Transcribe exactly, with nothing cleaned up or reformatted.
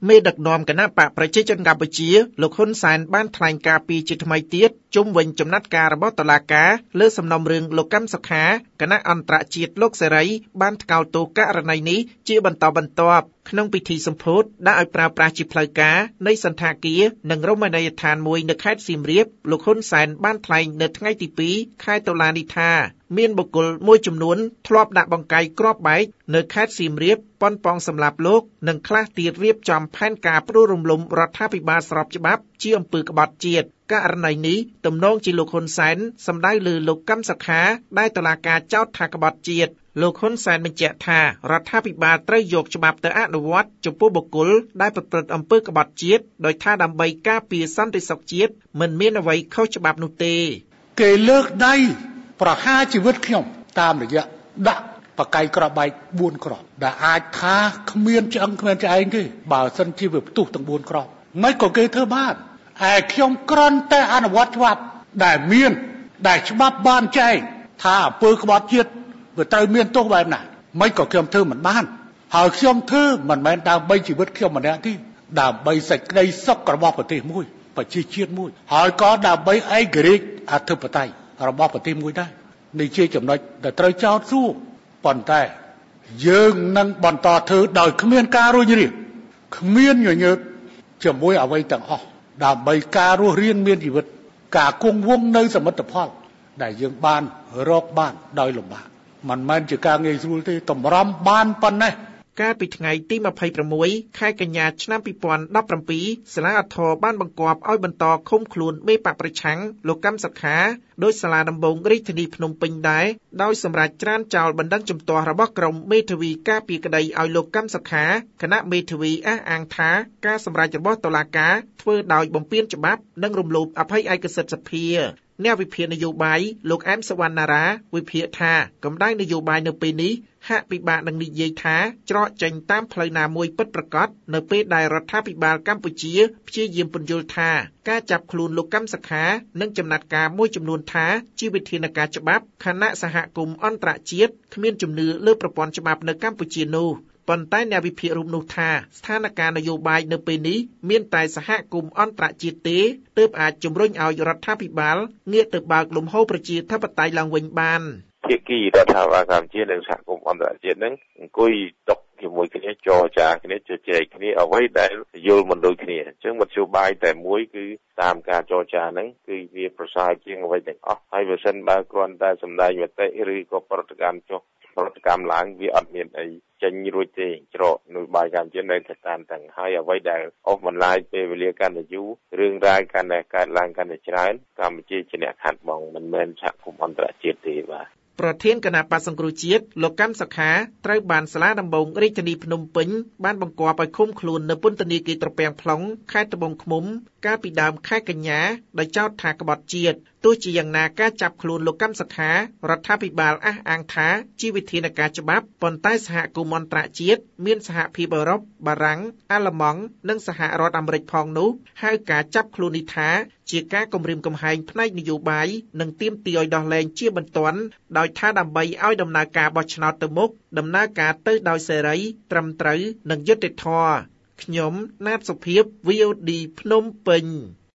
មេដឹកនាំគណៈបកប្រជាជនកម្ពុជាលោកហ៊ុនសែនបានថ្លែងការពីជាថ្មីទៀតជុំវិញចំណាត់ការរបស់តុលាការលើសំណុំរឿងលោកកម្មសុខាគណៈអន្តរជាតិលោកសេរីបានថ្កោលទោសករណីនេះជាបន្តបន្ទាប់ក្នុងពិធីសម្ពោធដាក់ឲ្យប្រើប្រាស់ជាផ្លូវការនៃសន្តាគារនិងរមណីយដ្ឋានមួយនៅខេត្តសៀមរាបលោកហ៊ុនសែនបានថ្លែងនៅថ្ងៃទីពីរខែតុលានេះថាមានបុគ្គលមួយចំនួនធ្លាប់ដាក់បង្កាយគ្រាប់បែកនៅខេត្តសៀមរាបប៉ុនប៉ងសម្លាប់លោកនិងខ្លះទៀតរៀបចំផែនការផ្ដួលរំលំរដ្ឋាភិបាលស្របច្បាប់ជាអំពើក្បត់ជាតិករណីនេះទំនងជាលោកហ៊ុនសែនសម្ដៅលើលោកកម្មសុខាដែលតុលាការចោទថាក្បត់ជាតិលោកហ៊ុនសែនបញ្ជាក់ថារដ្ឋាភិបាលត្រូវយកច្បាប់ទៅអនុវត្តចំពោះបុគ្គលដែលប្រព្រឹត្តអំពើក្បត់ជាតិដោយថាដើម្បីការពារសន្តិសុខជាតិមិនមានអ្វីខុសច្បាប់នោះទេគេលើកដៃប្រហារជីវិតខ្ញុំតាមរយៈដាក់បកាយក្របបែកបួនគ្រាប់ដែលអាចថាគ្មានឆ្អឹងគ្មានឆ្អែងទេបើសិនជាវាផ្ទុះទាំងបួនគ្រាប់មិនក៏គេធ្វើបានឯខ្ញុំគ្រាន់តែអនុវត្តច្បាប់ដែលមានដែលច្បាប់បានចែងថាអំពើក្បត់ជាតិវាត្រូវមានទោសបែបណាមិនក៏ខ្ញុំធ្វើមិនបានហើយខ្ញុំធ្វើមិនមែនដើម្បីជីវិតខ្ញុំម្នាក់ទេដើម្បីសេចក្តីសុខរបស់ប្រទេសមួយប្រជាជាតិមួយហើយក៏ដើម្បីឯករាជ្យអធិបតេយ្យរបស់ប្រទេសមួយដែរនេះជាចំណុចដែលត្រូវចោទសួរប៉ុន្តែយើងនឹងបន្តធ្វើដោយគ្មានការរុញរាគ្មានញញើតជាមួយអ្វីទាំងអស់ដើម្បីការរស់រានមានជីវិតការគង់វង្សនៅសមិទ្ធផលដែលយើងបានរកបានដោយលំបាកមិនមែនជាការងាយស្រួលទេតម្រាំបានប៉ុណ្ណេះកាលពីថ្ងៃទីម្ភៃប្រាំមួយខែកញ្ញាឆ្នាំពីរពាន់ដប់ប្រាំពីរសាលាឧទ្ធរបានបង្គាប់ឲ្យបន្តឃុំខ្លួនមេបកប្រឆាំងលោកកម្មសុខាដោយសាលាដំបងរាជធានីភ្នំពេញដែរដោយសម្រាប់ច្រានចោលបណ្ដឹងជំទាស់របស់ក្រុមមេធាវីការពីក្តីឲ្យលោកកម្មសុខាគណៈមេធាវីអះអាងថាការសម្រេចរបស់តុលាការធ្វើដោយបំពានច្បាប់និងរំលោភអភ័យឯកសិទ្ធិសភាអ្នកវិភាគនយោបាយលោកអែមសវណ្ណារាវិភាគថាកម្ដៅនយោបាយនៅពេលនេះហាក់ពិបាកនឹងនិយាយថាច្រកចេញតាមផ្លូវណាមួយពិតប្រាកដនៅពេលដែលរដ្ឋាភិបាលកម្ពុជាព្យាយាមពន្យល់ថាការចាប់ខ្លួនលោកកម្មសុខានិងចំណាត់ការមួយចំនួនថាជាវិធានការច្បាប់ខណៈសហគមន៍អន្តរជាតិគ្មានជំនឿលើប្រព័ន្ធច្បាប់នៅកម្ពុជានោះប៉ុន្តែអ្នកវិភាគរូបនោះថាស្ថានភាពនយោបាយនៅពេលនេះមានតែសហគមន៍អន្តរជាតិទេទើបអាចជំរុញឲ្យរដ្ឋាភិបាលងាកទៅបើកលំហូរប្រជាធិបតេយ្យឡើងវិញបានភាគីរដ្ឋាភិបាលកម្ពុជានិងសហគមន៍អន្តរជាតិនឹងអង្គុយតុជាមួយគ្នាចរចាគ្នាជជែកគ្នាអ្វីដែលយល់មិនដូចគ្នាអញ្ចឹងមធ្យោបាយតែមួយគឺតាមការចរចាហ្នឹងគឺវាប្រសើរជាងអ្វីទាំងអស់ហើយបើសិនបើគ្រាន់តែសម្ដែងមតិឬក៏ប្រតិកម្មចុះប្រតិកម្មឡើងវាអត់មានអីចេញរួចទេច្រកនយោបាយកម្ពុជានៅតែតាមទាំងហើយអ្វីដែលអស់បន្លាយពេលវេលាកាន់តែយូររឿងរ៉ាវកាន់តែកើតឡើងកាន់តែច្រើនកម្ពុជាជាអ្នកខាត់បងមិនមែនសហគមន៍អន្តរជាតិទេបាទប្រធានគណៈបក្សសង្គ្រោះជាតិលោកកម្មសុខាត្រូវបានសាលាដំបងរាជធានីភ្នំពេញបានបង្គាប់ឲ្យឃុំខ្លួននៅពន្ធនាគារត្រពាំង plong ខេត្តត្បូងឃ្មុំកាលពីដើមខែកញ្ញាដោយចោទថាក្បត់ជាតិទោះជាយ៉ាងណាការចាប់ខ្លួនលោកកម្មសុខារដ្ឋាភិបាលអះអាងថាជាវិធានការច្បាប់ប៉ុន្តែសហគមន៍អន្តរជាតិមានសហភាពអឺរ៉ុបបារាំងអាល្លឺម៉ង់និងសហរដ្ឋអាមេរិកផងនោះហៅការចាប់ខ្លួននេះថាជាការគំរាមកំហែងផ្នែកនយោបាយនិងទាមទារឲ្យដោះលែងជាបន្ទាន់ដោយថាដើម្បីឲ្យដំណើរការបោះឆ្នោតទៅមុខដំណើរការទៅដោយសេរីត្រឹមត្រូវនិងយុត្តិធម៌ខ្ញុំណាតសុភាព វី អូ ឌី ភ្នំពេញ